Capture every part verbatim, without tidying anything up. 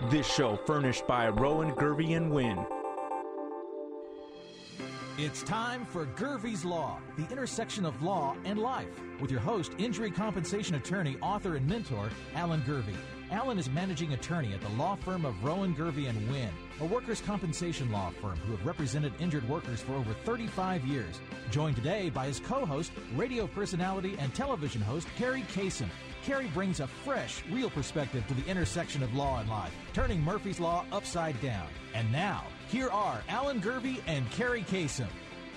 This show furnished by Rowan, Gervey and Wynn. It's time for Gervey's Law, the intersection of law and life, with your host, injury compensation attorney, author, and mentor, Alan Gervey. Alan is managing attorney at the law firm of Rowan, Gervey and Wynn, a workers' compensation law firm who have represented injured workers for over thirty-five years. Joined today by his co-host, radio personality and television host, Carrie Kasem. Carrie brings a fresh, real perspective to the intersection of law and life, turning Murphy's Law upside down. And now, here are Alan Gervey and Carrie Kasem.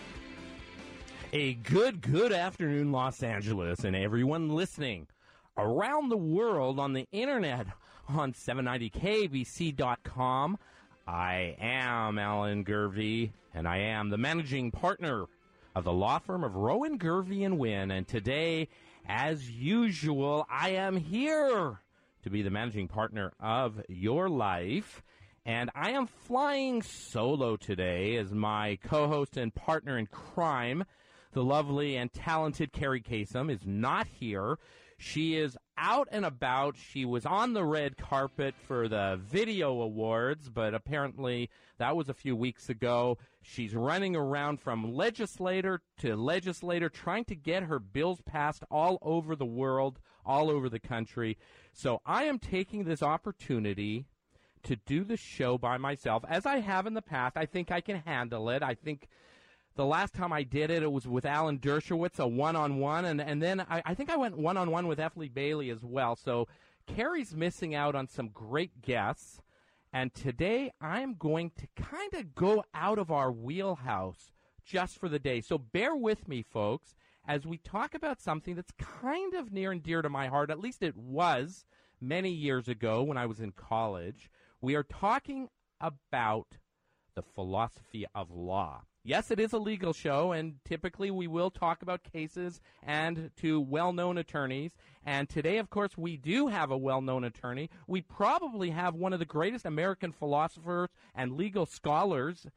A good, good afternoon, Los Angeles, and everyone listening around the world on the internet on seven ninety K B C dot com. I am Alan Gervey, and I am the managing partner of the law firm of Rowan, Gervey and Wynn. And today, as usual, I am here to be the managing partner of your life. And I am flying solo today as my co-host and partner in crime, the lovely and talented Carrie Kasem, is not here. She is out and about. She was on the red carpet for the Video Awards, but apparently that was a few weeks ago. She's running around from legislator to legislator trying to get her bills passed all over the world, all over the country. So I am taking this opportunity to do the show by myself, as I have in the past. I think I can handle it. I think the last time I did it, it was with Alan Dershowitz, a one-on-one, and, and then I, I think I went one-on-one with F. Lee Bailey as well. So Carrie's missing out on some great guests, and today I'm going to kind of go out of our wheelhouse just for the day. So bear with me, folks, as we talk about something that's kind of near and dear to my heart. At least it was many years ago when I was in college. We are talking about the philosophy of law. Yes, it is a legal show, and typically we will talk about cases and to well-known attorneys. And today, of course, we do have a well-known attorney. We probably have one of the greatest American philosophers and legal scholars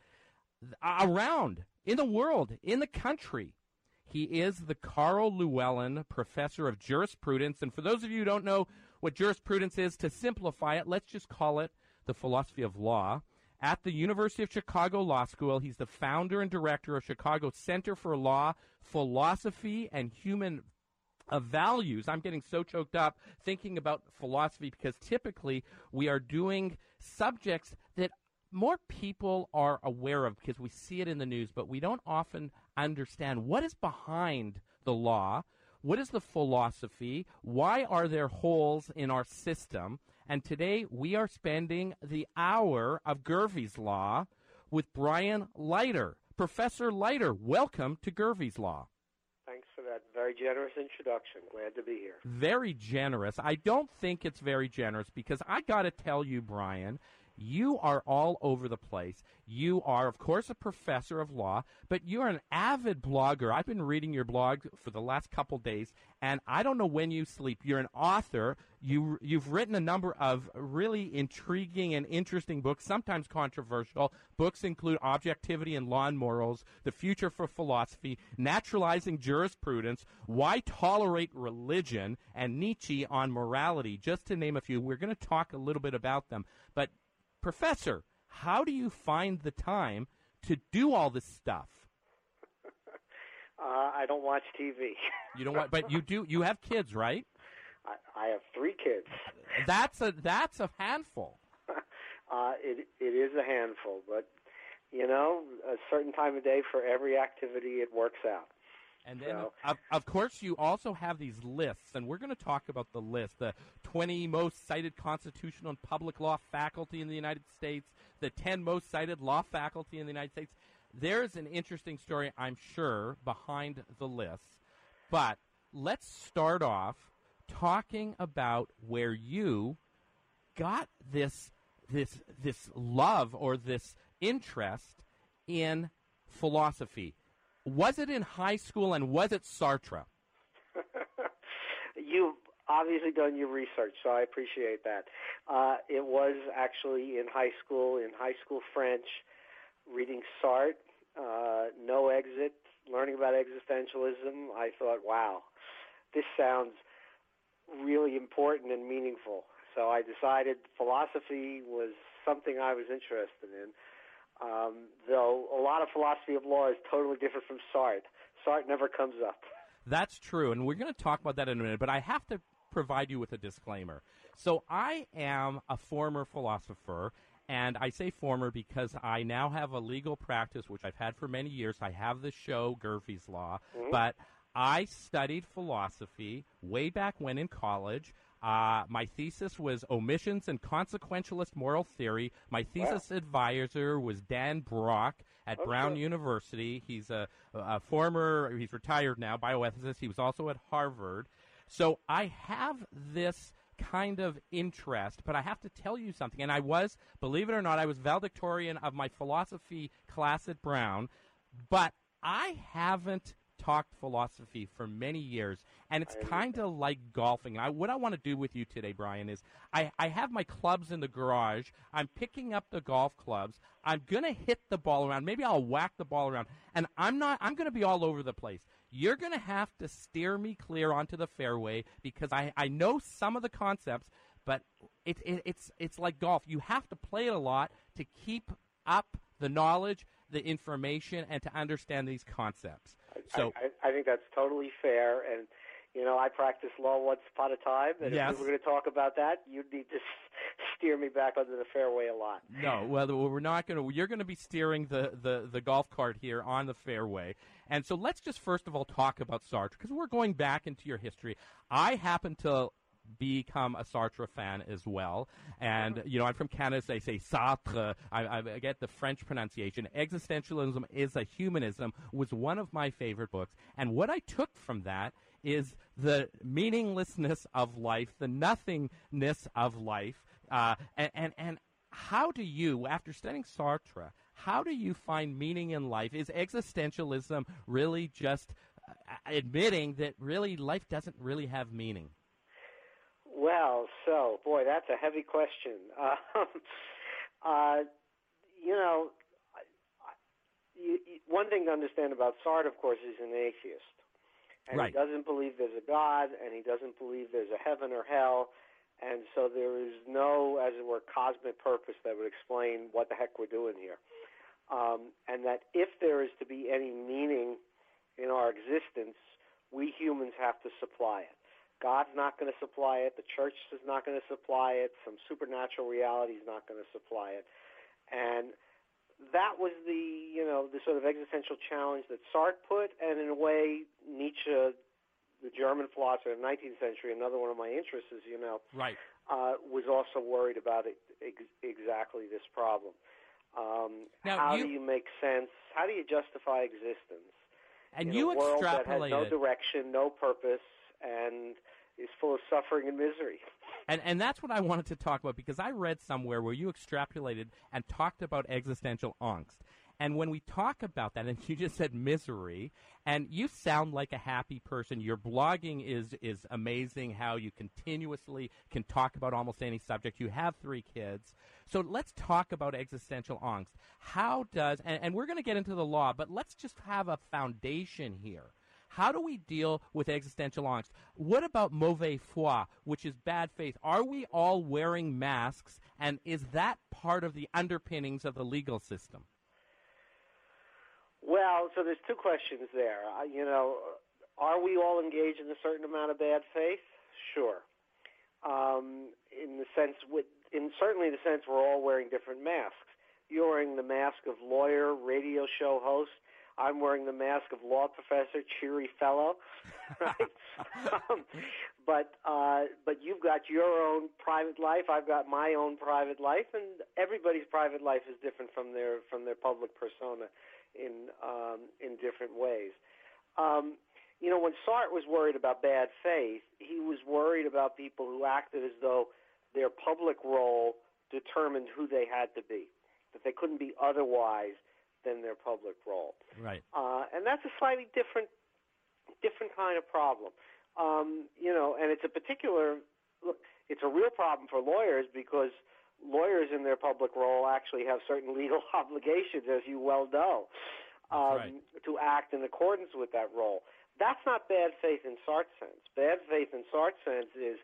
around in the world, in the country. He is the Carl Llewellyn Professor of Jurisprudence. And for those of you who don't know what jurisprudence is, to simplify it, let's just call it the philosophy of law. At the University of Chicago Law School, he's the founder and director of Chicago Center for Law, Philosophy, and Human uh, Values. I'm getting so choked up thinking about philosophy because typically we are doing subjects that more people are aware of because we see it in the news, but we don't often understand what is behind the law. What is the philosophy? Why are there holes in our system? And today we are spending the hour of Gervey's Law with Brian Leiter. Professor Leiter, welcome to Gervey's Law. Thanks for that very generous introduction. Glad to be here. Very generous. I don't think it's very generous because I got to tell you, Brian, you are all over the place. You are, of course, a professor of law, but you're an avid blogger. I've been reading your blog for the last couple days, and I don't know when you sleep. You're an author. You, you've written a number of really intriguing and interesting books, sometimes controversial. Books include Objectivity and Law and Morals, The Future for Philosophy, Naturalizing Jurisprudence, Why Tolerate Religion, and Nietzsche on Morality, just to name a few. We're going to talk a little bit about them. But Professor, how do you find the time to do all this stuff? Uh, I don't watch T V. You don't want, but you do. You have kids, right? I, I have three kids. That's a that's a handful. uh, it it is a handful, but you know, a certain time of day for every activity, it works out. And then, so. of, of course, you also have these lists, and we're going to talk about the list, the twenty most cited constitutional and public law faculty in the United States, the ten most cited law faculty in the United States. There's an interesting story, I'm sure, behind the list. But let's start off talking about where you got this this this love or this interest in philosophy. Was it in high school, and was it Sartre? You've obviously done your research, so I appreciate that. Uh, it was actually in high school, in high school French, reading Sartre, uh, No Exit, learning about existentialism. I thought, wow, this sounds really important and meaningful. So I decided philosophy was something I was interested in, um, though a lot of philosophy of law is totally different from Sartre. Sartre never comes up. That's true, and we're going to talk about that in a minute, but I have to provide you with a disclaimer. So I am a former philosopher, and I say former because I now have a legal practice, which I've had for many years. I have the show, Gervie's Law, mm-hmm. but I studied philosophy way back when in college. Uh, my thesis was Omissions and Consequentialist Moral Theory. My thesis wow. advisor was Dan Brock at okay. Brown University. He's a, a former, he's retired now, bioethicist. He was also at Harvard. So I have this kind of interest, but I have to tell you something. And I was, believe it or not, I was valedictorian of my philosophy class at Brown, but I haven't talked philosophy for many years, and it's kind of like golfing. I, what I want to do with you today, Brian, is I, I have my clubs in the garage. I'm picking up the golf clubs. I'm going to hit the ball around. Maybe I'll whack the ball around, and I'm not. I'm going to be all over the place. You're going to have to steer me clear onto the fairway because I, I know some of the concepts, but it, it, it's it's like golf. You have to play it a lot to keep up the knowledge, the information, and to understand these concepts. So I, I think that's totally fair, and you know I practiced law once upon a time, and yes. if we were going to talk about that, you'd need to steer me back onto the fairway a lot. No, well, we're not going to. You're going to be steering the, the, the golf cart here on the fairway, and so let's just first of all talk about Sartre because we're going back into your history. I happen to become a Sartre fan as well, and you know I'm from Canada, so they say Sartre. I, I get the French pronunciation. Existentialism is a Humanism was one of my favorite books, and what I took from that is the meaninglessness of life, the nothingness of life, uh, and, and and how do you, after studying Sartre, how do you find meaning in life? Is existentialism really just uh, admitting that really life doesn't really have meaning? Well, so, boy, that's a heavy question. Uh, uh, you know, you, you, one thing to understand about Sartre, of course, is an atheist. And right. he doesn't believe there's a God, and he doesn't believe there's a heaven or hell, and so there is no, as it were, cosmic purpose that would explain what the heck we're doing here. Um, and that if there is to be any meaning in our existence, we humans have to supply it. God's not going to supply it. The church is not going to supply it. Some supernatural reality is not going to supply it. And that was the, you know, the sort of existential challenge that Sartre put, and in a way, Nietzsche, the German philosopher of the nineteenth century, another one of my interests, as you know, right. uh, was also worried about it, ex- exactly this problem. Um, now, how you, do you make sense? How do you justify existence and in you a world that has no extrapolated direction, no purpose, and is full of suffering and misery? And and that's what I wanted to talk about, because I read somewhere where you extrapolated and talked about existential angst. And when we talk about that, and you just said misery, and you sound like a happy person. Your blogging is is amazing, how you continuously can talk about almost any subject. You have three kids. So let's talk about existential angst. How does, and, and we're going to get into the law, but let's just have a foundation here. How do we deal with existential angst? What about mauvaise foi, which is bad faith? Are we all wearing masks, and is that part of the underpinnings of the legal system? Well, so there's two questions there. Uh, you know, are we all engaged in a certain amount of bad faith? Sure. Um, in the sense, with, in certainly the sense we're all wearing different masks. You're wearing the mask of lawyer, radio show host. I'm wearing the mask of law professor, cheery fellow, right? um, but uh, but you've got your own private life. I've got my own private life, and everybody's private life is different from their from their public persona in um, in different ways. Um, you know, when Sartre was worried about bad faith, he was worried about people who acted as though their public role determined who they had to be, that they couldn't be otherwise than their public role. Right. Uh, and that's a slightly different different kind of problem. Um, you know, and it's a particular, look, it's a real problem for lawyers because lawyers in their public role actually have certain legal obligations, as you well know, um, right. to act in accordance with that role. That's not bad faith in Sartre's sense. Bad faith in Sartre's sense is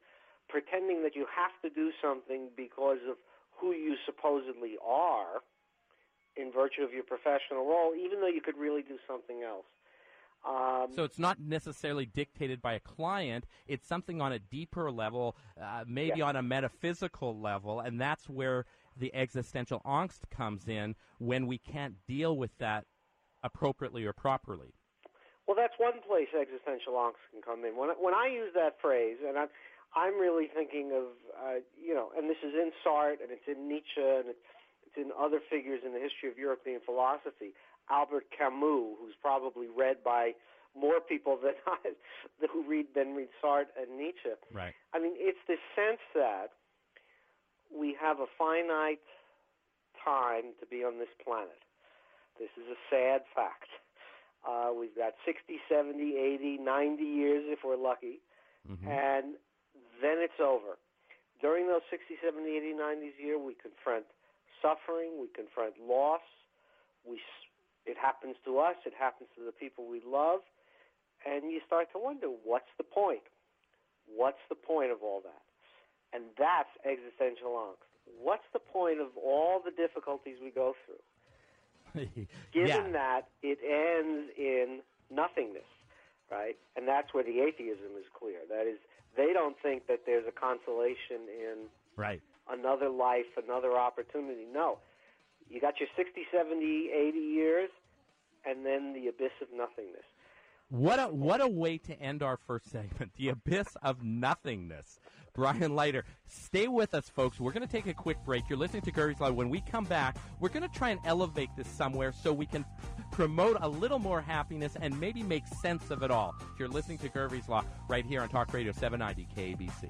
pretending that you have to do something because of who you supposedly are in virtue of your professional role, even though you could really do something else. Um, so it's not necessarily dictated by a client. It's something on a deeper level, uh, maybe yeah. on a metaphysical level, and that's where the existential angst comes in when we can't deal with that appropriately or properly. Well, that's one place existential angst can come in. When, when I use that phrase, and I'm, I'm really thinking of, uh, you know, and this is in Sartre, and it's in Nietzsche, and it's, it's in other figures in the history of European philosophy. Albert Camus, who's probably read by more people than I, who read than read Sartre and Nietzsche. Right. I mean, it's this sense that we have a finite time to be on this planet. This is a sad fact. Uh, we've got sixty, seventy, eighty, ninety years if we're lucky, mm-hmm. and then it's over. During those sixty, seventy, eighty, ninety years, we confront suffering, we confront loss, we It happens to us. It happens to the people we love. And you start to wonder, what's the point? What's the point of all that? And that's existential angst. What's the point of all the difficulties we go through? Given yeah. that it ends in nothingness, right? And that's where the atheism is clear. That is, they don't think that there's a consolation in right. another life, another opportunity. No. You got your sixty, seventy, eighty years, and then the abyss of nothingness. What a what a way to end our first segment, the abyss of nothingness. Brian Leiter, stay with us, folks. We're going to take a quick break. You're listening to Gervie's Law. When we come back, we're going to try and elevate this somewhere so we can promote a little more happiness and maybe make sense of it all. You're listening to Gervie's Law right here on Talk Radio seven ninety K A B C.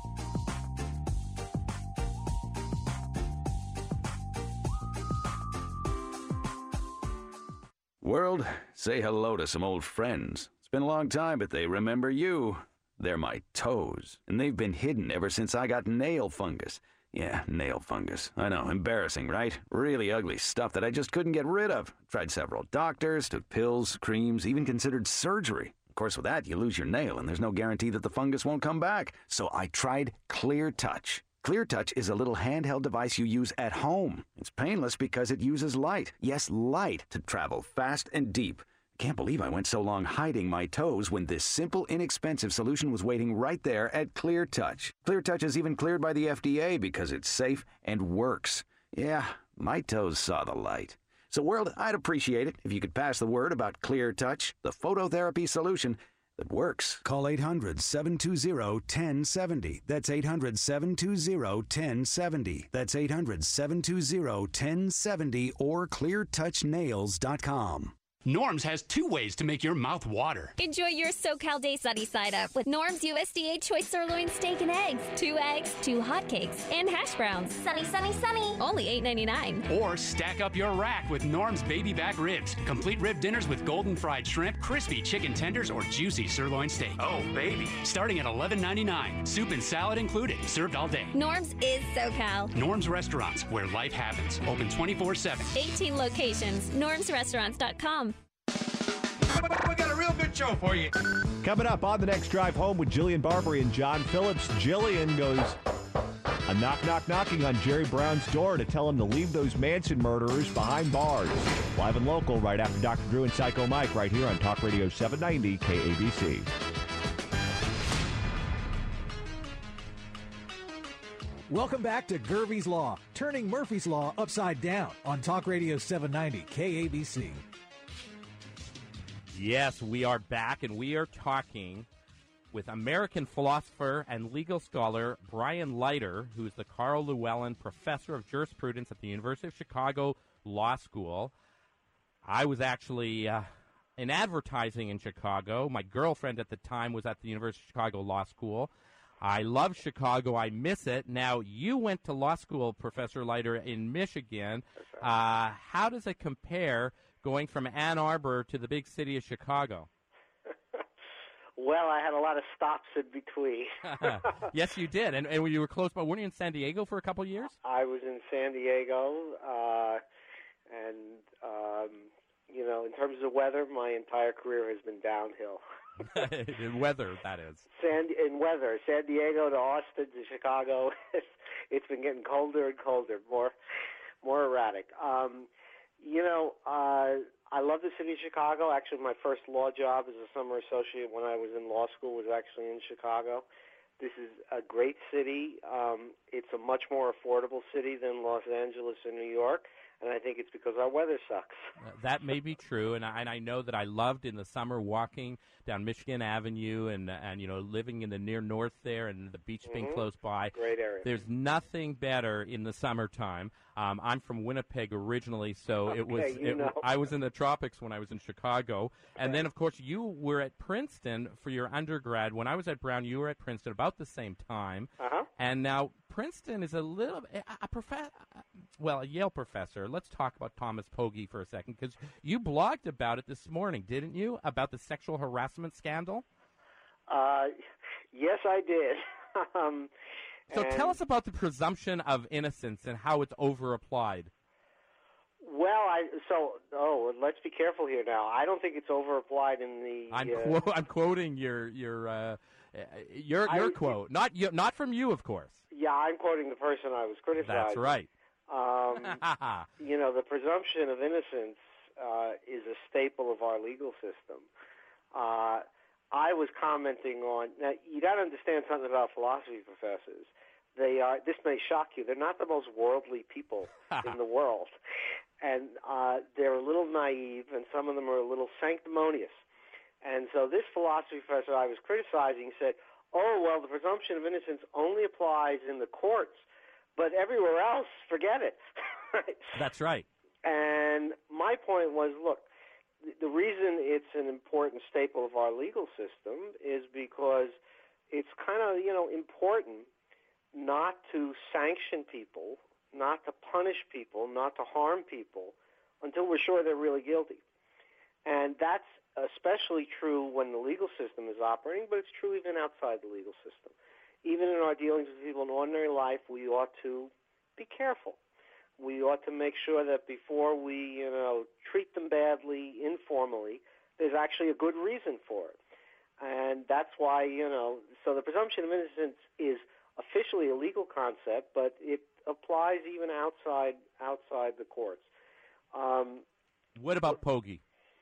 World, say hello to some old friends. It's been a long time, but they remember you. They're my toes, and they've been hidden ever since I got nail fungus. Yeah, nail fungus. I know, embarrassing, right? Really ugly stuff that I just couldn't get rid of. Tried several doctors, took pills, creams, even considered surgery. Of course, with that, you lose your nail, and there's no guarantee that the fungus won't come back. So I tried Clear Touch. Clear Touch is a little handheld device you use at home. It's painless because it uses light. Yes, light to travel fast and deep. I can't believe I went so long hiding my toes when this simple, inexpensive solution was waiting right there at Clear Touch. Clear Touch is even cleared by the F D A because it's safe and works. Yeah, my toes saw the light. So, world, I'd appreciate it if you could pass the word about Clear Touch, the phototherapy solution that works. Call eight hundred, seven two zero, one zero seven zero. That's eight hundred, seven two zero, one zero seven zero. That's eight hundred, seven two zero, one zero seven zero or clear touch nails dot com. Norm's has two ways to make your mouth water. Enjoy your SoCal Day sunny side up with Norm's U S D A Choice Sirloin Steak and Eggs. Two eggs, two hotcakes, and hash browns. Sunny, sunny, sunny. Only eight ninety-nine. Or stack up your rack with Norm's baby back ribs. Complete rib dinners with golden fried shrimp, crispy chicken tenders, or juicy sirloin steak. Oh, baby. Starting at eleven ninety-nine. Soup and salad included. Served all day. Norm's is SoCal. Norm's Restaurants, where life happens. Open twenty-four seven. eighteen locations. norms restaurants dot com. We got a real good show for you. Coming up on the next drive home with Jillian Barbary and John Phillips, Jillian goes a knock, knock, knocking on Jerry Brown's door to tell him to leave those Manson murderers behind bars. Live and local right after Doctor Drew and Psycho Mike right here on Talk Radio seven ninety K A B C. Welcome back to Gervie's Law, turning Murphy's Law upside down on Talk Radio seven ninety K A B C. Yes, we are back, and we are talking with American philosopher and legal scholar Brian Leiter, who is the Carl Llewellyn Professor of Jurisprudence at the University of Chicago Law School. I was actually uh, in advertising in Chicago. My girlfriend at the time was at the University of Chicago Law School. I love Chicago. I miss it. Now, you went to law school, Professor Leiter, in Michigan. Uh, how does it compare going from Ann Arbor to the big city of Chicago? Well, I had a lot of stops in between. Yes, you did. And, and you were close by. Weren't you in San Diego for a couple of years? I was in San Diego, uh, and, um, you know, in terms of weather, my entire career has been downhill. In weather, that is. San, in weather, San Diego to Austin to Chicago, it's been getting colder and colder, more more erratic. Um, you know, uh, I love the city of Chicago. Actually, my first law job as a summer associate when I was in law school was actually in Chicago. This is a great city. Um, it's a much more affordable city than Los Angeles or New York, and I think it's because our weather sucks. Uh, that may be true, and I, and I know that I loved in the summer walking down Michigan Avenue and, and you know, living in the near north there and the beach being Mhm. close by. Great area. There's nothing better in the summertime. Um, I'm from Winnipeg originally, so Okay, it was. you It, know. I was in the tropics when I was in Chicago, and then of course you were at Princeton for your undergrad. When I was at Brown, you were at Princeton about the same time. Uh-huh. And now Princeton is a little a, a prof- well, a Yale professor. Let's talk about Thomas Pogge for a second, because you blogged about it this morning, didn't you? About the sexual harassment scandal. Uh, yes, I did. um, So and- tell us about the presumption of innocence and how it's over-applied. Well, I so oh, let's be careful here now. I don't think it's over-applied in the. I'm uh, quo- I'm quoting your your uh, uh, your your I- quote, not you, not from you, of course. Yeah, I'm quoting the person I was criticizing. That's right. Um, you know, the presumption of innocence uh, is a staple of our legal system. Uh, I was commenting on now. You got to understand something about philosophy professors. They are. This may shock you. They're not the most worldly people in the world, and uh, they're a little naive, and some of them are a little sanctimonious. And so, this philosophy professor I was criticizing said, "Oh well, the presumption of innocence only applies in the courts, but everywhere else, forget it." Right? That's right. And my point was, look, th- the reason it's an important staple of our legal system is because it's kind of, you know, important not to sanction people, not to punish people, not to harm people until we're sure they're really guilty. And that's especially true when the legal system is operating, but it's true even outside the legal system. Even in our dealings with people in ordinary life, we ought to be careful. We ought to make sure that before we, you know, treat them badly informally, there's actually a good reason for it. And that's why, you know, so the presumption of innocence is officially a legal concept, but it applies even outside outside the courts. Um, What about Pogge?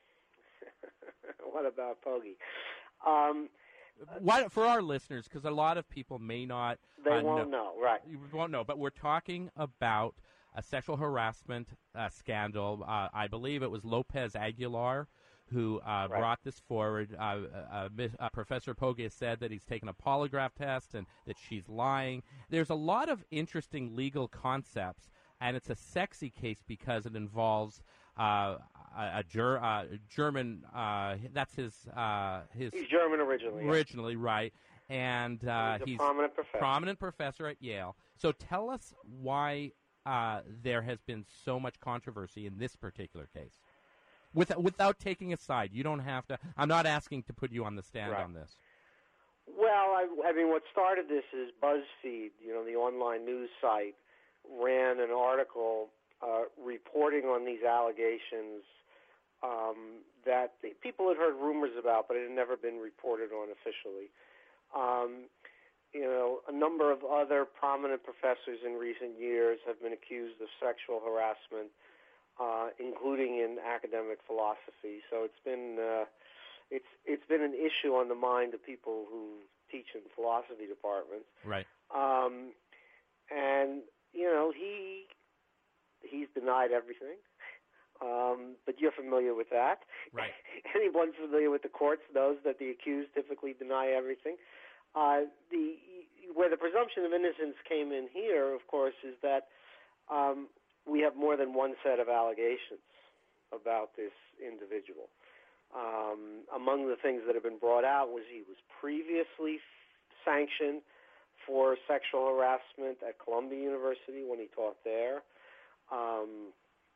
what about Pogge? Um, Why, for our listeners, because a lot of people may not. they uh, won't know, right? You won't know, but we're talking about a sexual harassment uh, scandal. Uh, I believe it was Lopez Aguilar who uh, Right. brought this forward. Uh, uh, uh, Miss- uh, Professor Pogge has said that he's taken a polygraph test and that she's lying. There's a lot of interesting legal concepts, and it's a sexy case because it involves uh, a, a ger- uh, German. Uh, that's his uh, his He's German originally. yeah. originally, right? And uh, He's a prominent professor. prominent professor at Yale. So tell us why uh, there has been so much controversy in this particular case. Without, without taking a side. You don't have to. I'm not asking to put you on the stand Right. on this. Well, I, I mean, what started this is BuzzFeed, you know, the online news site, ran an article uh, reporting on these allegations um, that the people had heard rumors about, but it had never been reported on officially. Um, you know, a number of other prominent professors in recent years have been accused of sexual harassment, uh, including in academic philosophy. So it's been uh, it's it's been an issue on the mind of people who teach in philosophy departments. Right. Um, and you know, he he's denied everything. Um, but you're familiar with that. Right. Anyone familiar with the courts knows that the accused typically deny everything. Uh, the where the presumption of innocence came in here, of course, is that um, we have more than one set of allegations about this individual. Um, among the things that have been brought out was he was previously f- sanctioned for sexual harassment at Columbia University when he taught there. Um,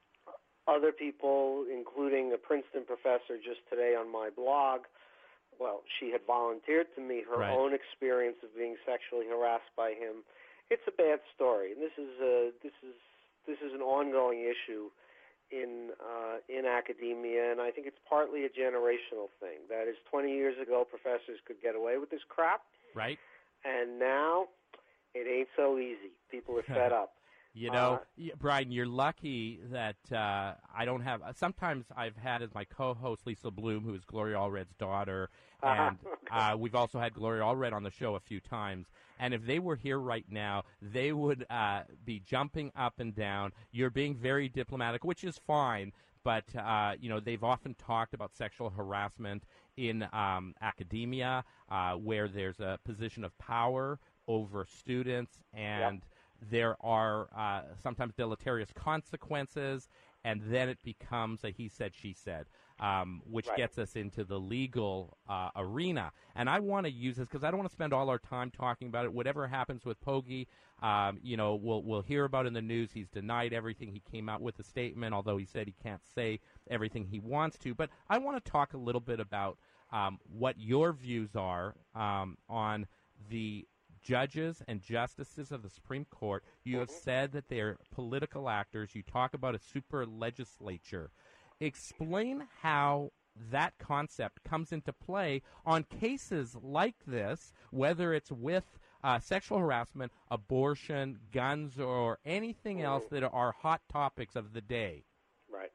other people, including a Princeton professor just today on my blog, well, she had volunteered to me her Right. own experience of being sexually harassed by him. It's a bad story, and this is a, this is this is an ongoing issue in uh, in academia, and I think it's partly a generational thing. That is, twenty years ago, professors could get away with this crap, right? And now it ain't so easy. People are fed up. You know, Uh, y- Brian, you're lucky that uh, I don't have. Uh, sometimes I've had as my co-host Lisa Bloom, who is Gloria Allred's daughter, and uh, we've also had Gloria Allred on the show a few times. And if they were here right now, they would uh, be jumping up and down. You're being very diplomatic, which is fine. But, uh, you know, they've often talked about sexual harassment in um, academia, uh, where there's a position of power over students, and Yep. there are uh, sometimes deleterious consequences, and then it becomes a he said, she said, um, which Right. gets us into the legal uh, arena. And I want to use this because I don't want to spend all our time talking about it. Whatever happens with Pogge, um, you know, we'll, we'll hear about in the news. He's denied everything. He came out with a statement, although he said he can't say everything he wants to. But I want to talk a little bit about um, what your views are um, on the judges and justices of the Supreme Court. You have said that they're political actors. You talk about a super legislature. Explain how that concept comes into play on cases like this, whether it's with uh, sexual harassment, abortion, guns, or anything else that are hot topics of the day. Right.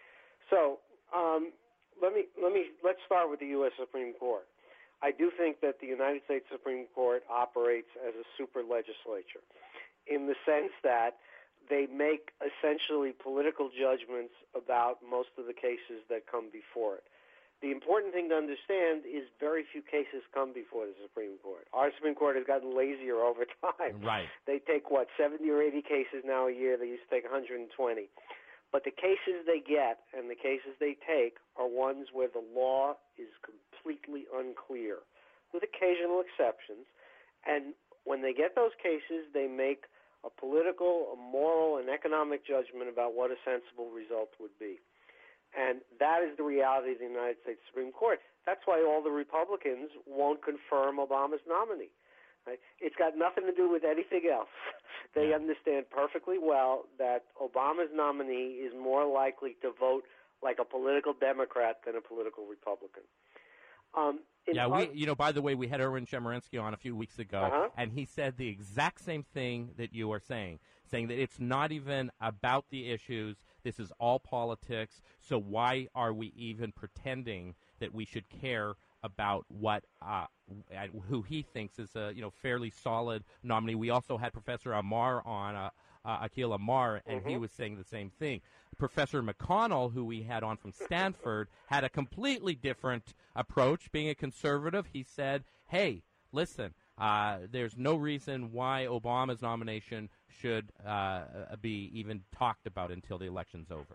So um, let me let me let's start with the U S Supreme Court. I do think that the United States Supreme Court operates as a super legislature in the sense that they make essentially political judgments about most of the cases that come before it. The important thing to understand is very few cases come before the Supreme Court. Our Supreme Court has gotten lazier over time. Right. They take, what, seventy or eighty cases now a year. They used to take one hundred twenty. But the cases they get and the cases they take are ones where the law is completely unclear, with occasional exceptions. And when they get those cases, they make a political, a moral, and economic judgment about what a sensible result would be. And that is the reality of the United States Supreme Court. That's why all the Republicans won't confirm Obama's nominee. Right? It's got nothing to do with anything else. They Yeah. understand perfectly well that Obama's nominee is more likely to vote like a political Democrat than a political Republican. Um, in Yeah, our- we, you know, by the way, we had Erwin Chemerinsky on a few weeks ago, Uh-huh. and he said the exact same thing that you are saying, saying that it's not even about the issues. This is all politics. So why are we even pretending that we should care about what uh, who he thinks is a you know fairly solid nominee? We also had Professor Amar on, uh, uh, Akhil Amar, and Mm-hmm. he was saying the same thing. Professor McConnell, who we had on from Stanford, had a completely different approach. Being a conservative, he said, hey, listen, uh, there's no reason why Obama's nomination should uh, be even talked about until the election's over.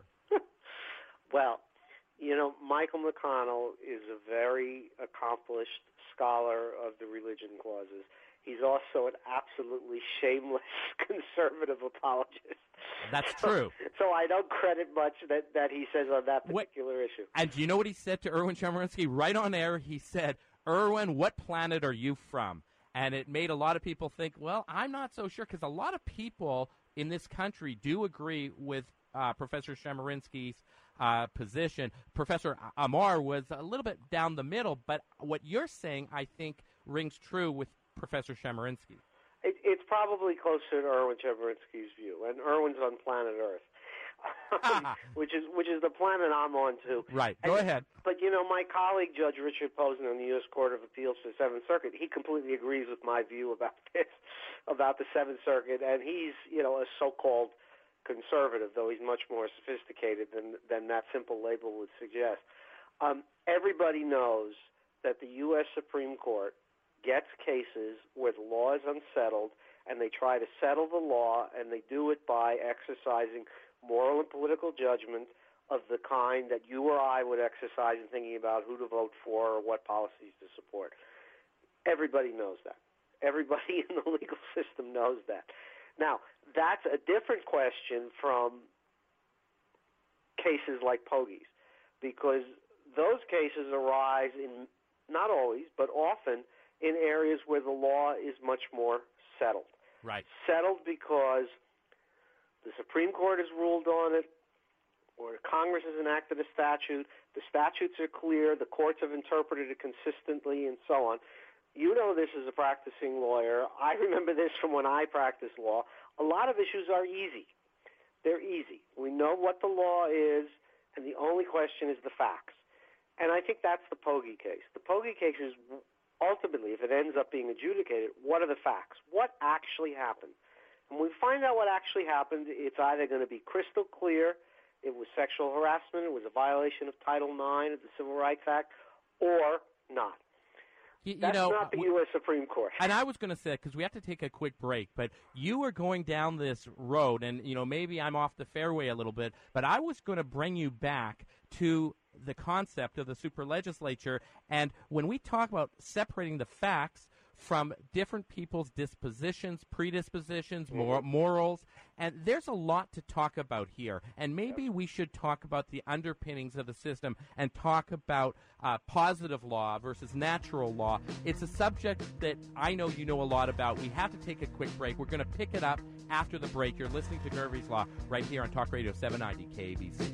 Well, you know, Michael McConnell is a very accomplished scholar of the religion clauses. He's also an absolutely shameless conservative apologist. That's So- true. So I don't credit much that, that he says on that What- particular issue. And do you know what he said to Erwin Chemerinsky? Right on air, he said, Erwin, what planet are you from? And it made a lot of people think, well, I'm not so sure, because a lot of people in this country do agree with uh, Professor Chemerinsky's uh, position. Professor Amar was a little bit down the middle, but what you're saying, I think, rings true with Professor Chemerinsky. It, it's probably closer to Erwin Chemerinsky's view, and Erwin's on planet Earth, which is which is the planet I'm on too. Right. Go And- ahead. But, you know, my colleague, Judge Richard Posner in the U S Court of Appeals for the Seventh Circuit, he completely agrees with my view about this, about the Seventh Circuit, and he's, you know, a so-called conservative, though he's much more sophisticated than than that simple label would suggest. Um, everybody knows that the U S Supreme Court gets cases where the law is unsettled, and they try to settle the law, and they do it by exercising moral and political judgment of the kind that you or I would exercise in thinking about who to vote for or what policies to support. Everybody knows that. Everybody in the legal system knows that. Now, that's a different question from cases like Pogge's, because those cases arise in, not always, but often, in areas where the law is much more settled. Right. Settled because the Supreme Court has ruled on it, or Congress has enacted a statute, the statutes are clear, the courts have interpreted it consistently, and so on. You know this as a practicing lawyer. I remember this from when I practiced law. A lot of issues are easy. They're easy. We know what the law is, and the only question is the facts. And I think that's the Pogge case. The Pogge case is ultimately, if it ends up being adjudicated, what are the facts? What actually happened? When we find out what actually happened, it's either going to be crystal clear, it was sexual harassment, it was a violation of Title nine of the Civil Rights Act, or not. You, you That's know, not the U S Supreme Court. And I was going to say, because we have to take a quick break, but you were going down this road, and, you know, maybe I'm off the fairway a little bit, but I was going to bring you back to the concept of the super legislature. And when we talk about separating the facts from different people's dispositions, predispositions, Mm-hmm. mor- morals, and there's a lot to talk about here. And maybe we should talk about the underpinnings of the system and talk about uh, positive law versus natural law. It's a subject that I know you know a lot about. We have to take a quick break. We're going to pick it up after the break. You're listening to Gervais Law right here on Talk Radio seven ninety K A B C.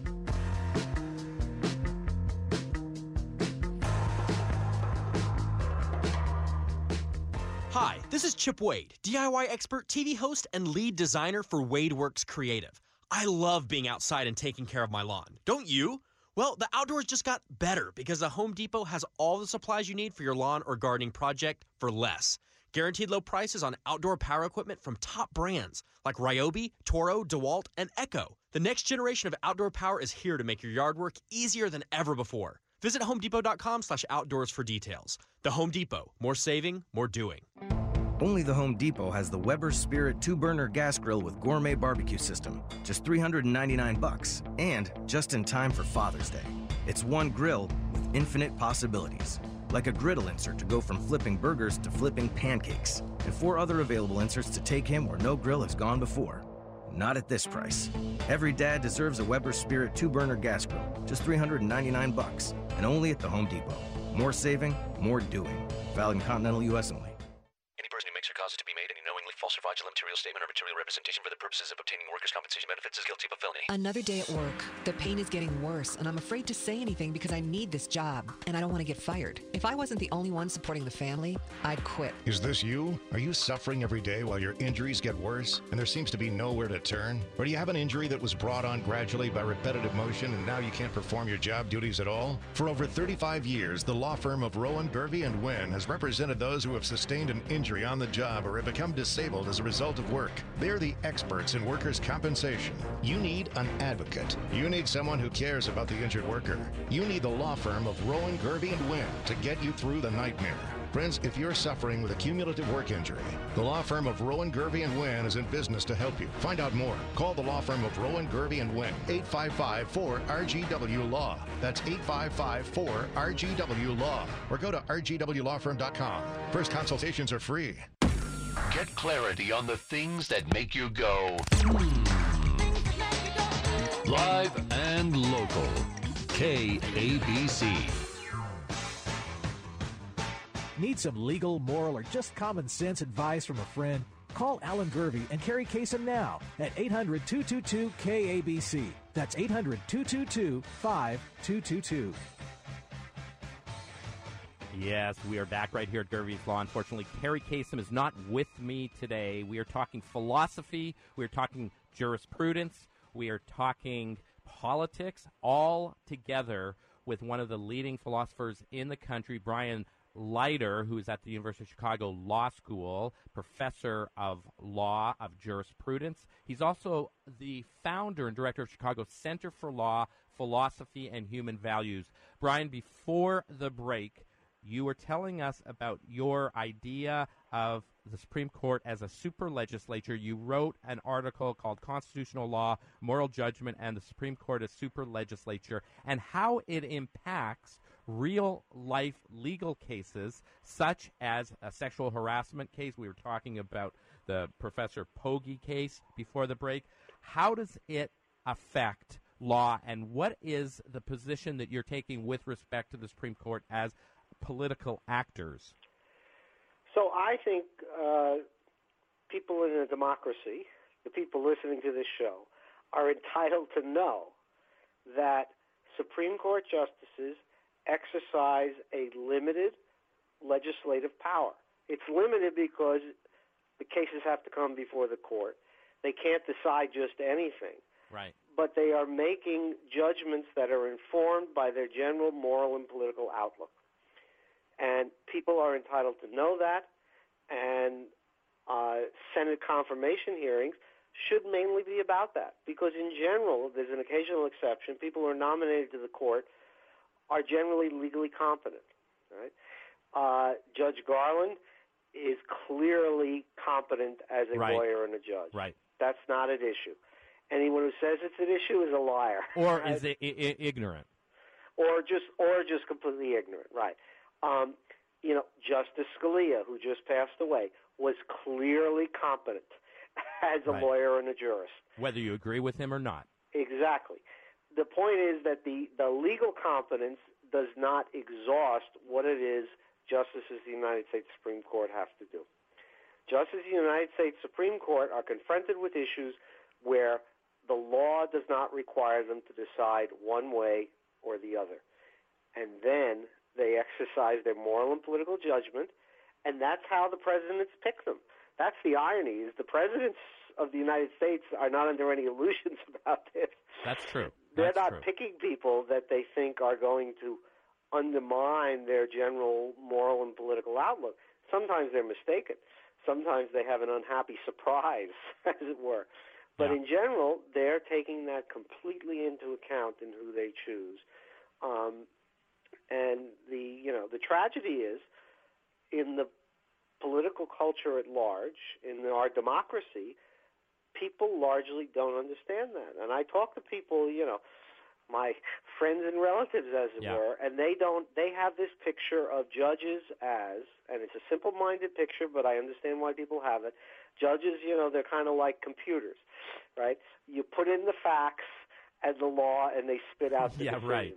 Hi, this is Chip Wade, D I Y expert, T V host, and lead designer for WadeWorks Creative. I love being outside and taking care of my lawn. Don't you? Well, the outdoors just got better because the Home Depot has all the supplies you need for your lawn or gardening project for less. Guaranteed low prices on outdoor power equipment from top brands like Ryobi, Toro, DeWalt, and Echo. The next generation of outdoor power is here to make your yard work easier than ever before. Visit homedepot.com slash outdoors for details. The Home Depot. More saving, more doing. Only the Home Depot has the Weber Spirit two-burner gas grill with gourmet barbecue system. Just three hundred ninety-nine bucks, and just in time for Father's Day. It's one grill with infinite possibilities. Like a griddle insert to go from flipping burgers to flipping pancakes. And four other available inserts to take him where no grill has gone before. Not at this price. Every dad deserves a Weber Spirit two-burner gas grill. Just three hundred ninety-nine bucks, and only at the Home Depot. More saving, more doing. Valid in continental U S only. Any person who makes or causes to be made any knowingly false or fraudulent material statement or material representation for the purposes of obtaining workers' compensation benefits is guilty of a felony. Another day at work. The pain is getting worse, and I'm afraid to say anything because I need this job, and I don't want to get fired. If I wasn't the only one supporting the family, I'd quit. Is this you? Are you suffering every day while your injuries get worse, and there seems to be nowhere to turn? Or do you have an injury that was brought on gradually by repetitive motion, and now you can't perform your job duties at all? For over thirty-five years, the law firm of Rowan, Gervais, and Wynn has represented those who have sustained an injury on the job or have become disabled as a result of work. They're the experts in workers' compensation. You need an advocate. You need someone who cares about the injured worker. You need the law firm of Rowan, Gervais, and Wynn to get you through the nightmare. Friends, if you're suffering with a cumulative work injury, the law firm of Rowan, Gervais, and Wynn is in business to help you. Find out more. Call the law firm of Rowan, Gervais, and Wynn, eight five five, four R G W Law. That's eight five five, four R G W Law. Or go to R G W law firm dot com. First consultations are free. Get clarity on the things that make you go. Hmm. Live and local. K A B C. Need some legal, moral, or just common sense advice from a friend? Call Alan Gervais and Carrie Kasem now at eight hundred, two two two, K A B C. That's eight hundred, two two two, five two two two. Yes, we are back right here at Gervais Law. Unfortunately, Carrie Kasem is not with me today. We are talking philosophy. We are talking jurisprudence. We are talking politics, all together with one of the leading philosophers in the country, Brian Leiter, who is at the University of Chicago Law School, professor of law, of jurisprudence. He's also the founder and director of Chicago Center for Law, Philosophy, and Human Values. Brian, before the break, you were telling us about your idea of the Supreme Court as a super legislature. You wrote an article called Constitutional Law, Moral Judgment, and the Supreme Court as Super Legislature, and how it impacts real-life legal cases, such as a sexual harassment case. We were talking about the Professor Pogge case before the break. How does it affect law, and what is the position that you're taking with respect to the Supreme Court as political actors? So I think uh, people in a democracy, the people listening to this show, are entitled to know that Supreme Court justices exercise a limited legislative power. It's limited because the cases have to come before the court. They can't decide just anything. Right. But they are making judgments that are informed by their general moral and political outlook. And people are entitled to know that, and uh, Senate confirmation hearings should mainly be about that, because in general, there's an occasional exception, people who are nominated to the court are generally legally competent. Right? Uh, Judge Garland is clearly competent as a Right. lawyer and a judge. Right. That's not at issue. Anyone who says it's an issue is a liar. Or right? is it I- I- ignorant? Or just, or just completely ignorant. Right. Um, you know, Justice Scalia, who just passed away, was clearly competent as a Right. lawyer and a jurist. Whether you agree with him or not. Exactly. The point is that the, the legal competence does not exhaust what it is justices of the United States Supreme Court have to do. Justices of the United States Supreme Court are confronted with issues where the law does not require them to decide one way or the other. And then they exercise their moral and political judgment, and that's how the presidents pick them. That's the irony, is the presidents of the United States are not under any illusions about this. That's true. They're That's not true. picking people that they think are going to undermine their general moral and political outlook. Sometimes they're mistaken. Sometimes they have an unhappy surprise, as it were. But Yeah. in general, they're taking that completely into account in who they choose. Um, and the you know the tragedy is, in the political culture at large, in our democracy, people largely don't understand that. And I talk to people, you know, my friends and relatives, as it Yeah. were, and they don't. They have this picture of judges as, and it's a simple-minded picture, but I understand why people have it. Judges, you know, they're kind of like computers, right? You put in the facts and the law, and they spit out the Yeah, decision. right.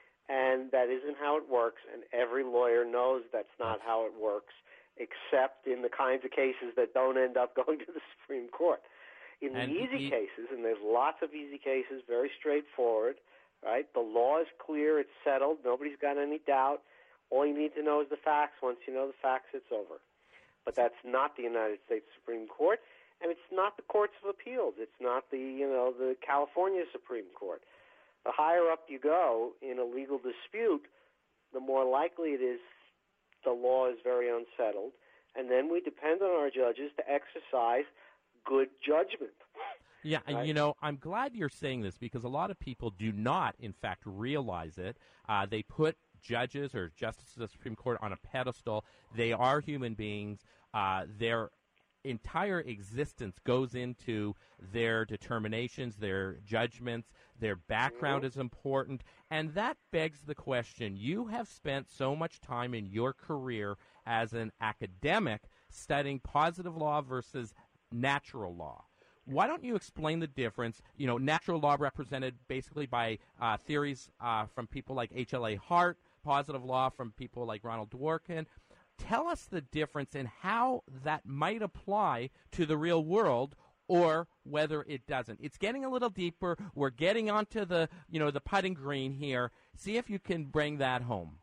And that isn't how it works, and every lawyer knows that's not how it works, except in the kinds of cases that don't end up going to the Supreme Court. In the And easy he- cases, and there's lots of easy cases, very straightforward, right? The law is clear, it's settled, nobody's got any doubt. All you need to know is the facts. Once you know the facts, it's over. But that's not the United States Supreme Court, and it's not the courts of appeals. It's not the, you know, the California Supreme Court. The higher up you go in a legal dispute, the more likely it is the law is very unsettled, and then we depend on our judges to exercise good judgment. Yeah, and Right. you know, I'm glad you're saying this because a lot of people do not, in fact, realize it. Uh, they put judges or justices of the Supreme Court on a pedestal. They are human beings. Uh, their entire existence goes into their determinations, their judgments. Their background is important. And that begs the question. You have spent so much time in your career as an academic studying positive law versus natural law. Why don't you explain the difference? You know, natural law represented basically by uh, theories uh, from people like H L A Hart, positive law from people like Ronald Dworkin. Tell us the difference in how that might apply to the real world or whether it doesn't. It's getting a little deeper. We're getting onto the, you know, the putting green here. See if you can bring that home.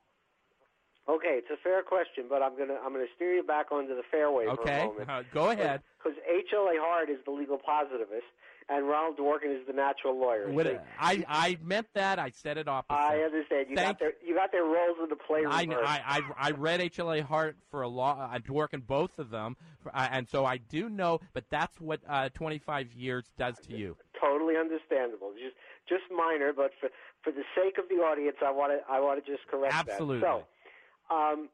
Okay, it's a fair question, but I'm gonna I'm gonna steer you back onto the fairway for a Okay, moment. uh, go ahead. Because H L A Hart is the legal positivist, and Ronald Dworkin is the natural lawyer. What- See, I, I meant that. I said it opposite. I understand. You Thank- got their you got their roles in the play I, reversed. I, I, I read H L A Hart for a law, uh, Dworkin, both of them, uh, and so I do know, but that's what uh, twenty-five years does to you. Totally understandable. Just just minor, but for for the sake of the audience, I want to I want to just correct Absolutely. that. So, um,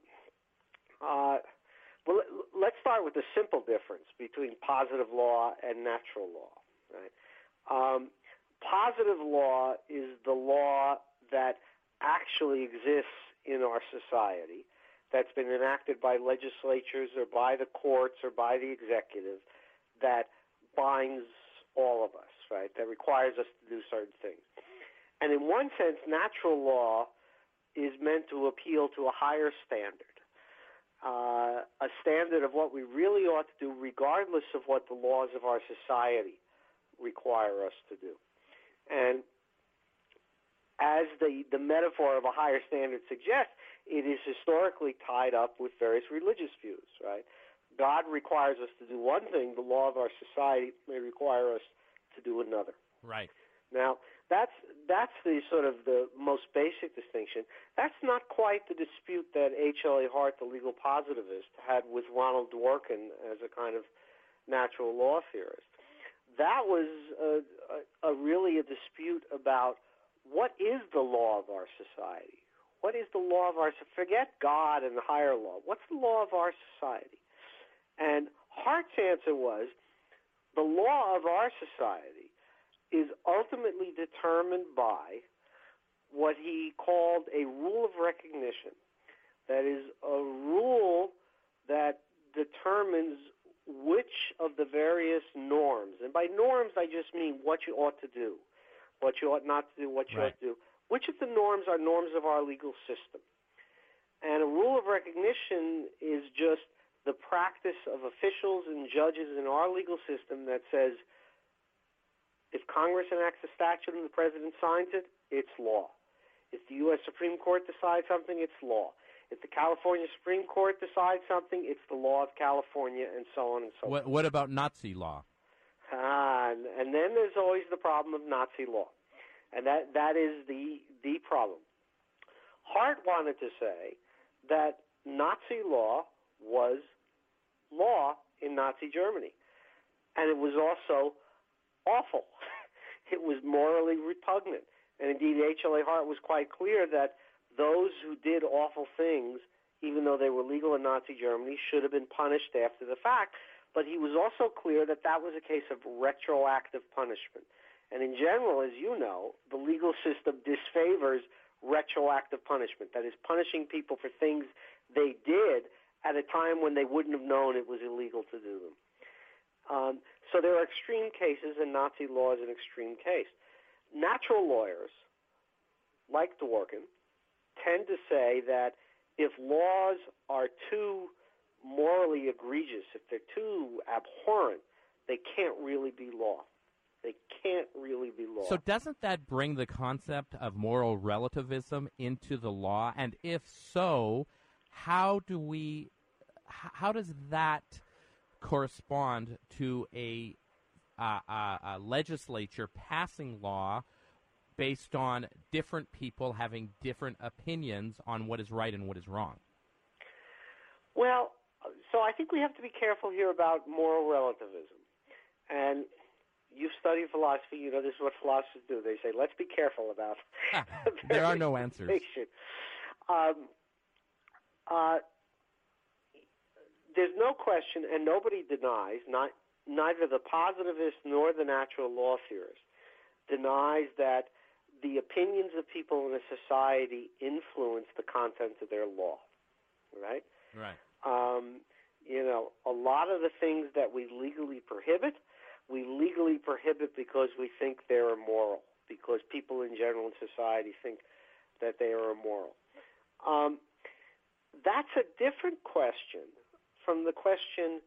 uh, well, let- let's start with the simple difference between positive law and natural law. Right? Um, positive law is the law that actually exists in our society, that's been enacted by legislatures or by the courts or by the executive, that binds all of us, right, that requires us to do certain things. And in one sense, natural law is meant to appeal to a higher standard, uh, a standard of what we really ought to do regardless of what the laws of our society require us to do. And as the, the metaphor of a higher standard suggests, it is historically tied up with various religious views, right? God requires us to do one thing, the law of our society may require us to do another. Right. Now, that's that's the sort of the most basic distinction. That's not quite the dispute that H L A Hart, the legal positivist, had with Ronald Dworkin as a kind of natural law theorist. That was a, a, a really a dispute about what is the law of our society? What is the law of our society? Forget God and the higher law. What's the law of our society? And Hart's answer was the law of our society is ultimately determined by what he called a rule of recognition. That is a rule that determines which of the various norms, and by norms I just mean what you ought to do, what you ought not to do, what you right. ought to do, which of the norms are norms of our legal system. And a rule of recognition is just the practice of officials and judges in our legal system that says if Congress enacts a statute and the president signs it, it's law. If the U S Supreme Court decides something, it's law. If the California Supreme Court decides something, it's the law of California, and so on and so what, on. What about Nazi law? Ah, and, and then there's always the problem of Nazi law. And that, that is the, the problem. Hart wanted to say that Nazi law was law in Nazi Germany. And it was also awful. It was morally repugnant. And indeed, H L A Hart was quite clear that those who did awful things, even though they were legal in Nazi Germany, should have been punished after the fact. But he was also clear that that was a case of retroactive punishment. And in general, as you know, the legal system disfavors retroactive punishment. That is, punishing people for things they did at a time when they wouldn't have known it was illegal to do them. Um, so there are extreme cases, and Nazi law is an extreme case. Natural lawyers, like Dworkin, tend to say that if laws are too morally egregious, if they're too abhorrent, they can't really be law. They can't really be law. So doesn't that bring the concept of moral relativism into the law? And if so, how do we, how does that correspond to a, uh, a, a legislature passing law based on different people having different opinions on what is right and what is wrong? Well, so I think we have to be careful here about moral relativism. And you've studied philosophy. You know this is what philosophers do. They say, let's be careful about there are no answers. Um, uh, there's no question, and nobody denies, not, neither the positivist nor the natural law theorist denies that the opinions of people in a society influence the content of their law, right? Right. Um, you know, a lot of the things that we legally prohibit, we legally prohibit because we think they're immoral, because people in general in society think that they are immoral. Um, that's a different question from the question,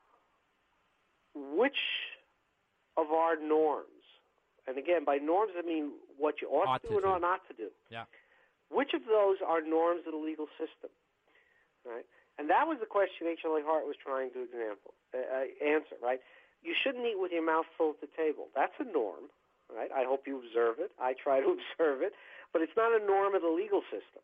which of our norms, and again, by norms I mean what you ought, ought to do and ought not to do. Yeah. Which of those are norms of the legal system, right? And that was the question H L A Hart was trying to example, uh, answer, right? You shouldn't eat with your mouth full at the table. That's a norm, right? I hope you observe it. I try to observe it. But it's not a norm of the legal system.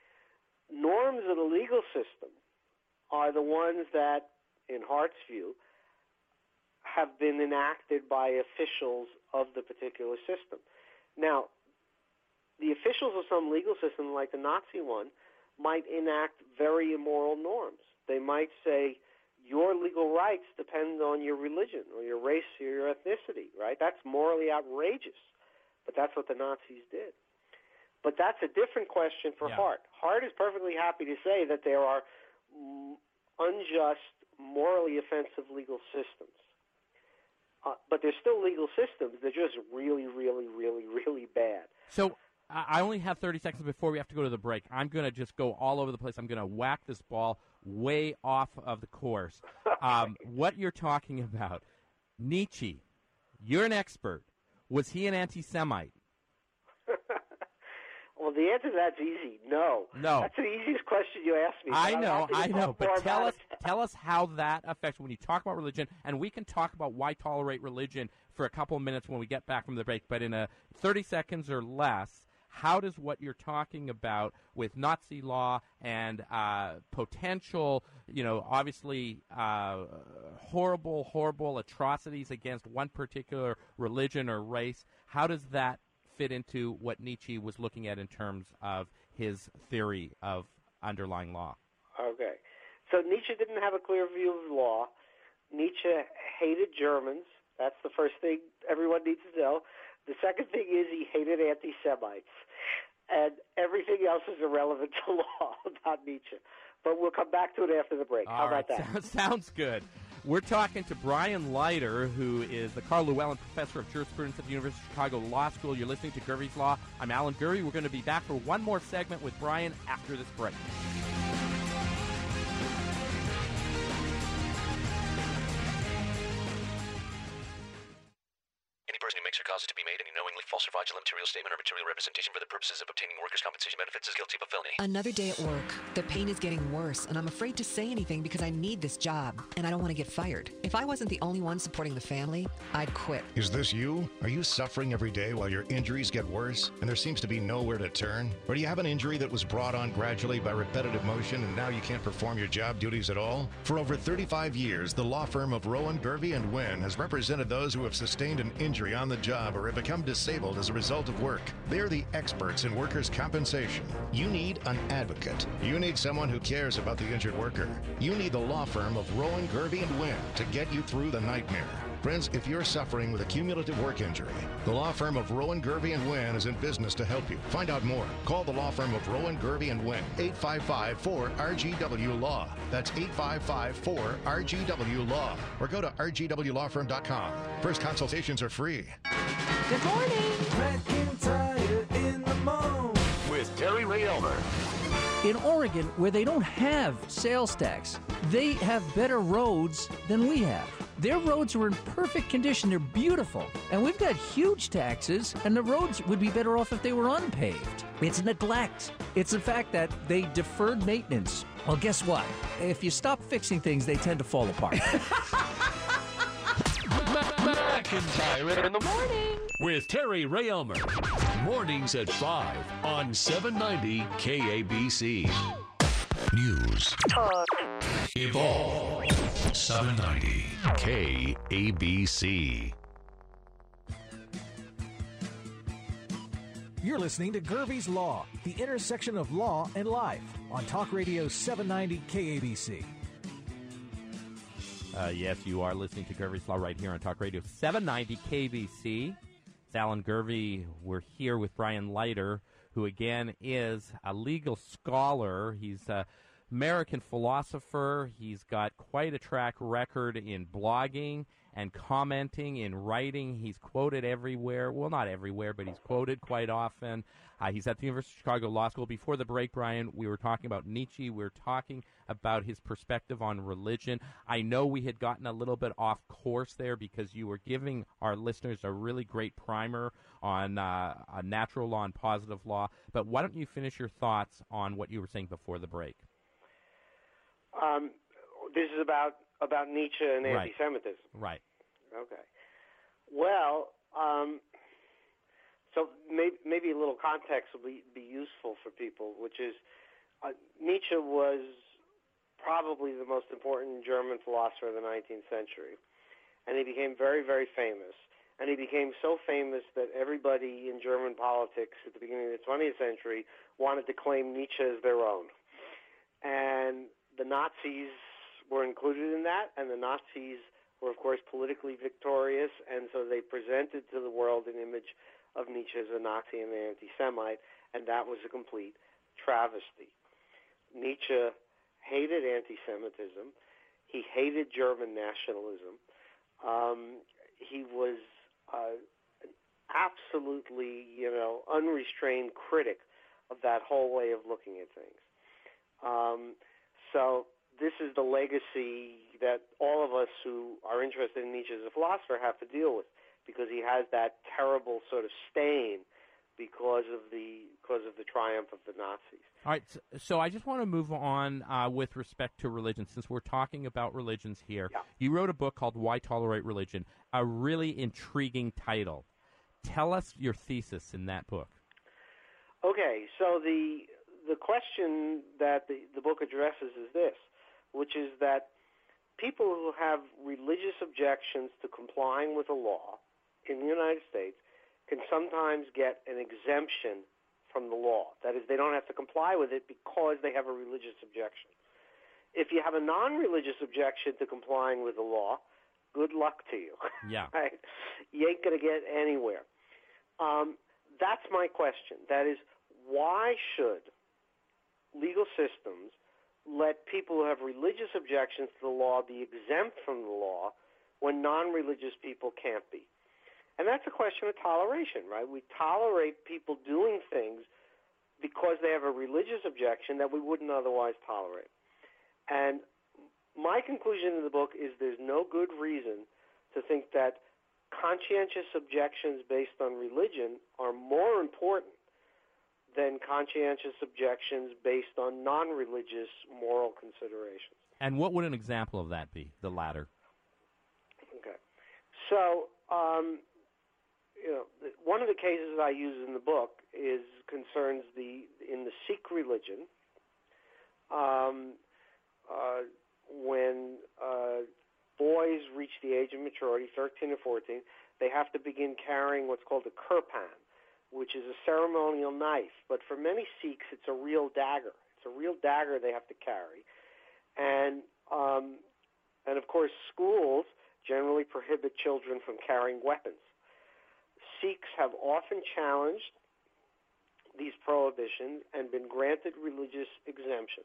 Norms of the legal system are the ones that, in Hart's view, have been enacted by officials of the particular system. Now, the officials of some legal system, like the Nazi one, might enact very immoral norms. They might say, your legal rights depend on your religion or your race or your ethnicity, right? That's morally outrageous. But that's what the Nazis did. But that's a different question for yeah. Hart. Hart is perfectly happy to say that there are mm, unjust, morally offensive legal systems. Uh, but they're still legal systems. They're just really, really, really, really bad. So I only have thirty seconds before we have to go to the break. I'm going to just go all over the place. I'm going to whack this ball way off of the course. Um, what you're talking about, Nietzsche, you're an expert. Was he an anti-Semite? Well, the answer to that's easy. No. No. That's the easiest question you asked me. I but know, I'm I happy to know, talk but more tell about us, it. tell us how that affects when you talk about religion, and we can talk about why tolerate religion for a couple of minutes when we get back from the break. But in a thirty seconds or less, how does what you're talking about with Nazi law and uh, potential, you know, obviously uh, horrible, horrible atrocities against one particular religion or race, how does that fit into what Nietzsche was looking at in terms of his theory of underlying law? Okay. So Nietzsche didn't have a clear view of law. Nietzsche hated Germans. That's the first thing everyone needs to know. The second thing is he hated anti-Semites. And everything else is irrelevant to law about Nietzsche. But we'll come back to it after the break. How All about right. that? Sounds good. We're talking to Brian Leiter, who is the Carl Llewellyn Professor of Jurisprudence at the University of Chicago Law School. You're listening to Gervie's Law. I'm Alan Gervie. We're going to be back for one more segment with Brian after this break. Any person who makes or causes to be made any knowingly false or fraudulent material statement or material representation for the purposes of obtaining workers' compensation benefits is guilty of a felony. Another day at work. The pain is getting worse, and I'm afraid to say anything because I need this job, and I don't want to get fired. If I wasn't the only one supporting the family, I'd quit. Is this you? Are you suffering every day while your injuries get worse and there seems to be nowhere to turn? Or do you have an injury that was brought on gradually by repetitive motion and now you can't perform your job duties at all? For over thirty-five years, the law firm of Rowan, Gervie and Wynn has represented those who have sustained an injury on the job or have become disabled as a result of work. They're the experts in workers' compensation. You need an advocate. You need someone who cares about the injured worker. You need the law firm of Rowan, Gervie and Wynn to get you through the nightmare. Friends, if you're suffering with a cumulative work injury, the law firm of Rowan, Gervie and Wynn is in business to help you. Find out more. Call the law firm of Rowan, Gervie and Wynn, eight five five, four R G W Law. That's eight five five, four R G W Law. Or go to R G W law firm dot com. First consultations are free. Good morning. McIntyre in the morning. With Terry Ray Elmer. In Oregon, where they don't have sales tax, they have better roads than we have. Their roads are in perfect condition. They're beautiful. And we've got huge taxes, and the roads would be better off if they were unpaved. It's neglect. It's the fact that they deferred maintenance. Well, guess what? If you stop fixing things, they tend to fall apart. McIntyre in the morning. With Terry Ray Elmer. Mornings at five on seven ninety K A B C. News. Talk. Evolve. seven ninety K A B C. You're listening to Gervie's Law, the intersection of law and life, on Talk Radio seven ninety K A B C. Uh, yes, you are listening to Gervie's Law right here on Talk Radio seven ninety K B C. It's Alan Gervie. We're here with Brian Leiter, who again is a legal scholar. He's a American philosopher. He's got quite a track record in blogging and commenting, in writing. He's quoted everywhere. Well, not everywhere, but he's quoted quite often. Uh, he's at the University of Chicago Law School. Before the break, Brian, we were talking about Nietzsche. We were talking about his perspective on religion. I know we had gotten a little bit off course there because you were giving our listeners a really great primer on uh, uh, natural law and positive law. But why don't you finish your thoughts on what you were saying before the break? Um, this is about, about Nietzsche and Right. anti-Semitism. Right. Okay. Well, um, so maybe, maybe a little context will be, be useful for people, which is uh, Nietzsche was probably the most important German philosopher of the nineteenth century, and he became very, very famous. And he became so famous that everybody in German politics at the beginning of the twentieth century wanted to claim Nietzsche as their own. And the Nazis were included in that, and the Nazis were, of course, politically victorious, and so they presented to the world an image of Nietzsche as a Nazi and an anti-Semite, and that was a complete travesty. Nietzsche hated anti-Semitism. He hated German nationalism. Um, he was uh, an absolutely, you know, unrestrained critic of that whole way of looking at things. Um, so this is the legacy that all of us who are interested in Nietzsche as a philosopher have to deal with, because he has that terrible sort of stain because of the because of the triumph of the Nazis. All right, so, so I just want to move on uh, with respect to religion, since we're talking about religions here. Yeah. You wrote a book called Why Tolerate Religion, a really intriguing title. Tell us your thesis in that book. Okay, so the the question that the, the book addresses is this, which is that people who have religious objections to complying with a law in the United States can sometimes get an exemption from the law. That is, they don't have to comply with it because they have a religious objection. If you have a non-religious objection to complying with the law, good luck to you. Yeah. Right? You ain't going to get anywhere. Um, that's my question. That is, why should legal systems let people who have religious objections to the law be exempt from the law when non-religious people can't be? And that's a question of toleration, right? We tolerate people doing things because they have a religious objection that we wouldn't otherwise tolerate. And my conclusion in the book is there's no good reason to think that conscientious objections based on religion are more important than conscientious objections based on non-religious moral considerations. And what would an example of that be, the latter? Okay. So, um, you know, one of the cases I use in the book is concerns the in the Sikh religion. Um, uh, when uh, boys reach the age of maturity, thirteen or fourteen, they have to begin carrying what's called a kirpan, which is a ceremonial knife. But for many Sikhs, it's a real dagger. It's a real dagger they have to carry. And, um, and of course, schools generally prohibit children from carrying weapons. Sikhs have often challenged these prohibitions and been granted religious exemptions.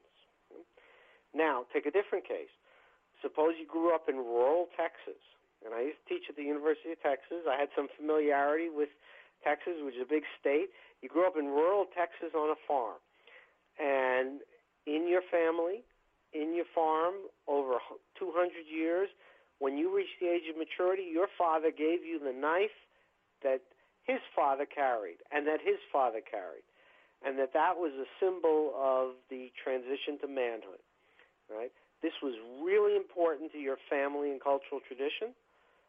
Now, take a different case. Suppose you grew up in rural Texas, and I used to teach at the University of Texas. I had some familiarity with Texas, which is a big state. You grew up in rural Texas on a farm, and in your family, in your farm, over two hundred years, when you reached the age of maturity, your father gave you the knife that his father carried and that his father carried, and that that was a symbol of the transition to manhood, right? This was really important to your family and cultural tradition.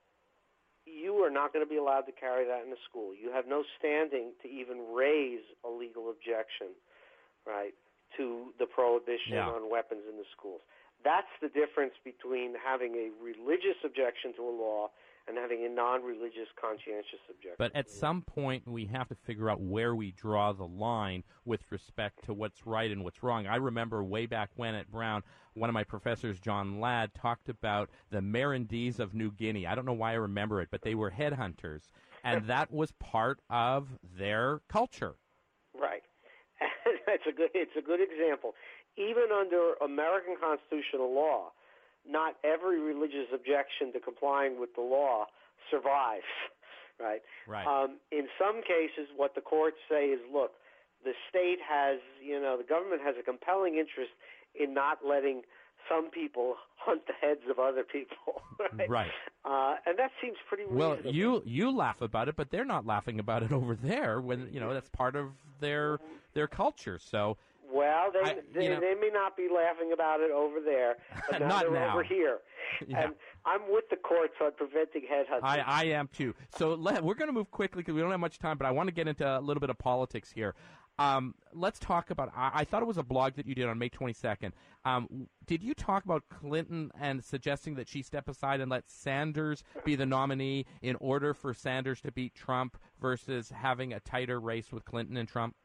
You are not going to be allowed to carry that in a school. You have no standing to even raise a legal objection, right, to the prohibition Yeah. on weapons in the schools. That's the difference between having a religious objection to a law and having a non-religious conscientious objection. But at some point, we have to figure out where we draw the line with respect to what's right and what's wrong. I remember way back when at Brown, one of my professors, John Ladd, talked about the Merindis of New Guinea. I don't know why I remember it, but they were headhunters, and that was part of their culture. Right. It's a good, it's a good example. Even under American constitutional law, not every religious objection to complying with the law survives, right? Right. Um, in some cases, what the courts say is, look, the state has, you know, the government has a compelling interest in not letting some people hunt the heads of other people, right? Right. Uh, and that seems pretty Well, reasonable. you you laugh about it, but they're not laughing about it over there. When you know that's part of their their culture. So. Well, they I- they, you know- they may not be laughing about it over there, but now Not they're now. over here. Yeah. And I'm with the courts on preventing headhunting. I, I am too. So let, we're going to move quickly because we don't have much time, but I want to get into a little bit of politics here. Um, let's talk about, I, I thought it was a blog that you did on May twenty-second. Um, did you talk about Clinton and suggesting that she step aside and let Sanders be the nominee in order for Sanders to beat Trump versus having a tighter race with Clinton and Trump?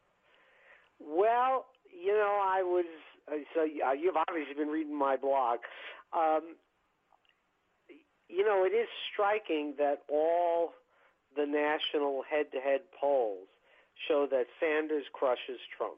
Well, you know, I was, uh, so uh, you've obviously been reading my blog. Um, you know, it is striking that all the national head-to-head polls show that Sanders crushes Trump.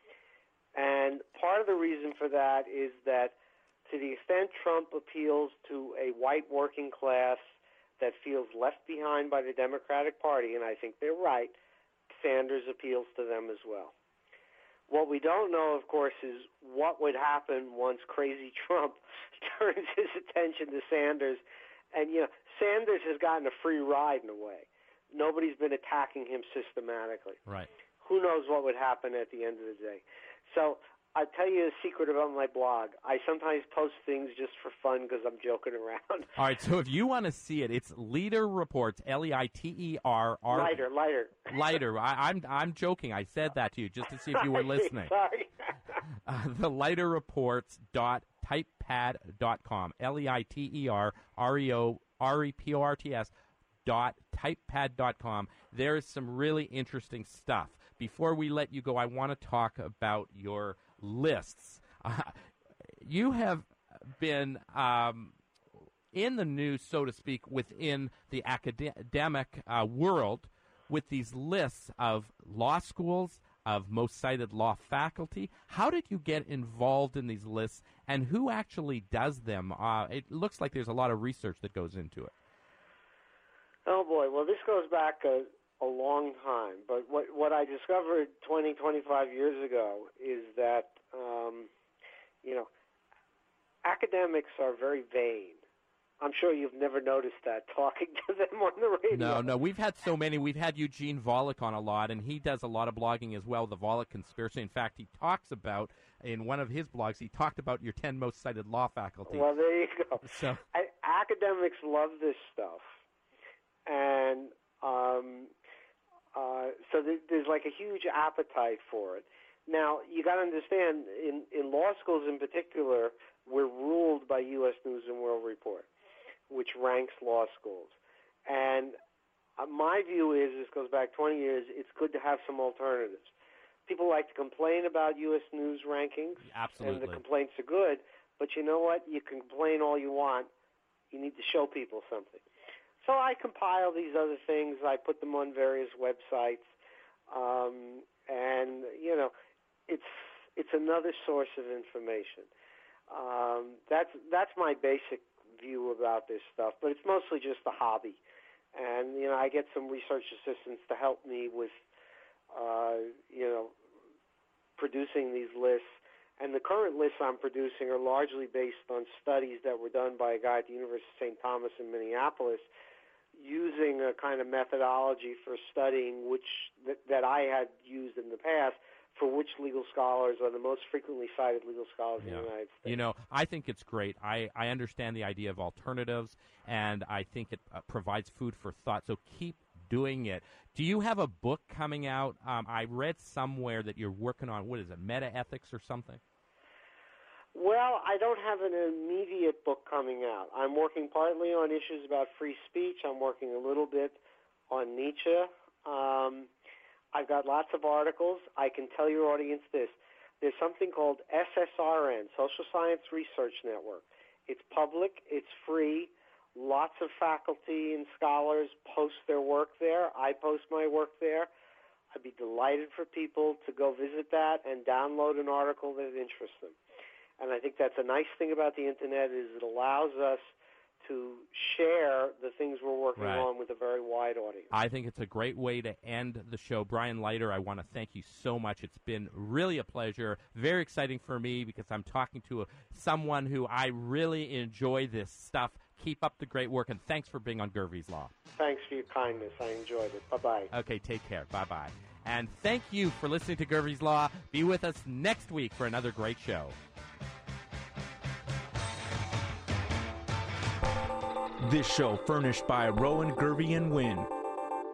And part of the reason for that is that to the extent Trump appeals to a white working class that feels left behind by the Democratic Party, and I think they're right, Sanders appeals to them as well. What we don't know, of course, is what would happen once crazy Trump turns his attention to Sanders. And, you know, Sanders has gotten a free ride in a way. nobody's been attacking him systematically. Right. Who knows what would happen at the end of the day? So I'll tell you a secret about my blog. I sometimes post things just for fun because I'm joking around. All right, so if you want to see it, it's Leiter Reports, L E I T E R R. Lighter, lighter. Lighter. I, I'm I'm joking. I said that to you just to see if you were listening. Sorry. uh, the Leiter Reports dot typepad dot com. L E I T E R R E O R E P O R T S dot typepad dot com. There is some really interesting stuff. Before we let you go, I want to talk about your lists. Uh, you have been um, in the news, so to speak, within the academic uh, world with these lists of law schools, of most cited law faculty. How did you get involved in these lists, and who actually does them? Uh, it looks like there's a lot of research that goes into it. Oh, boy. Well, this goes back a, a long time. But what, what I discovered twenty, twenty-five years ago is that, um, you know, academics are very vain. I'm sure you've never noticed that talking to them on the radio. No, no, we've had so many. We've had Eugene Volokh on a lot, and he does a lot of blogging as well, the Volokh Conspiracy. In fact, he talks about, in one of his blogs, he talked about your ten most cited law faculty. Well, there you go. So, I, academics love this stuff. And um, uh, so there, there's like a huge appetite for it. Now, you got to understand, in, in law schools in particular, we're ruled by U S News and World Report, which ranks law schools. And uh, my view is, this goes back twenty years, it's good to have some alternatives. People like to complain about U S News rankings. Absolutely. And the complaints are good. But you know what? You can complain all you want. You need to show people something. So I compile these other things. I put them on various websites. Um, and, you know, it's it's another source of information. Um, that's that's my basic view about this stuff, but it's mostly just a hobby. And, you know, I get some research assistants to help me with, uh, you know, producing these lists. And the current lists I'm producing are largely based on studies that were done by a guy at the University of Saint Thomas in Minneapolis, using a kind of methodology for studying which that, that I had used in the past, for which legal scholars are the most frequently cited legal scholars yeah. in the United States. You know, I think it's great. I, I understand the idea of alternatives, and I think it uh, provides food for thought. So keep doing it. Do you have a book coming out? Um, I read somewhere that you're working on, what is it, meta-ethics or something? Well, I don't have an immediate book coming out. I'm working partly on issues about free speech. I'm working a little bit on Nietzsche. Um, I've got lots of articles. I can tell your audience this. There's something called S S R N, Social Science Research Network. It's public. It's free. Lots of faculty and scholars post their work there. I post my work there. I'd be delighted for people to go visit that and download an article that interests them. And I think that's a nice thing about the Internet is it allows us to share the things we're working Right. on with a very wide audience. I think it's a great way to end the show. Brian Leiter, I want to thank you so much. It's been really a pleasure. Very exciting for me because I'm talking to a, someone who I really enjoy this stuff. Keep up the great work, and thanks for being on Gervie's Law. Thanks for your kindness. I enjoyed it. Bye-bye. Okay, take care. Bye-bye. And thank you for listening to Gervie's Law. Be with us next week for another great show. This show furnished by Rowan, Gervie and Wynn.